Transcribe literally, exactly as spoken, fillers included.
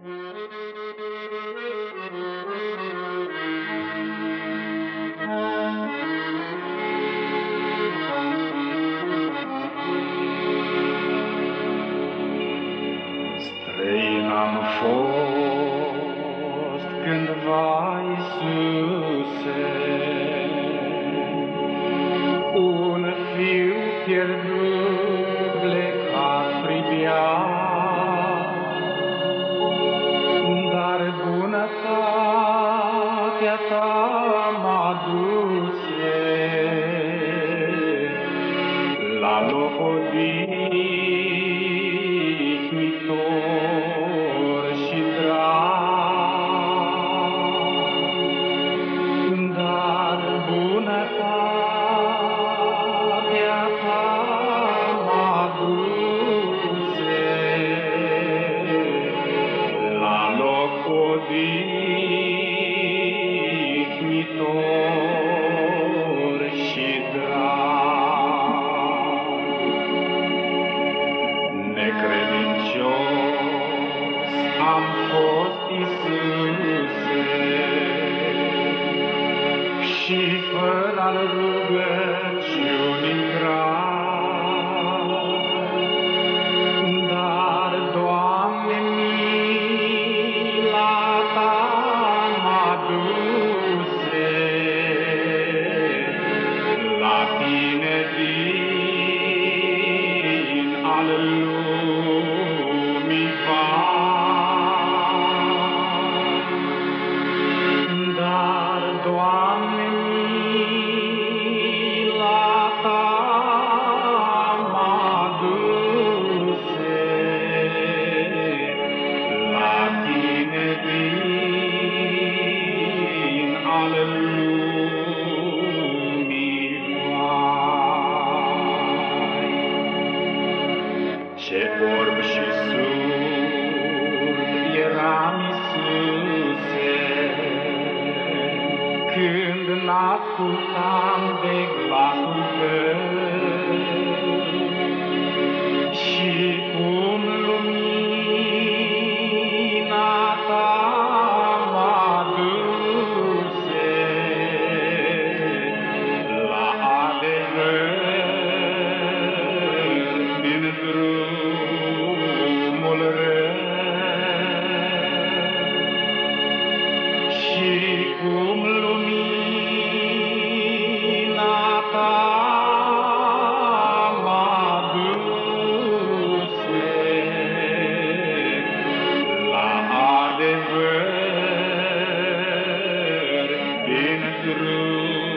Străin am fost cândva, Iisuse, un fiu pierdut plecat privia, dar bunătatea ta m-a duse la loc odihnitor și drag, dar bunătatea ta m-a duse la loc odihnitor și drag. Necredincios am fost, Iisuse, și fără al rugăciunii grav, dar, Doamne, mila ta m-a duse la tine din al lumii var. Dar, Doamne, mila ta m-a duse la tine din al lumii var. Ce orb și surd eram, Iisuse, când n-ascultam de glasul tău, și cum lumina ta m-a duse la adevăr din drumul rău, și cum lumina ta m-a duse la adevăr din drum.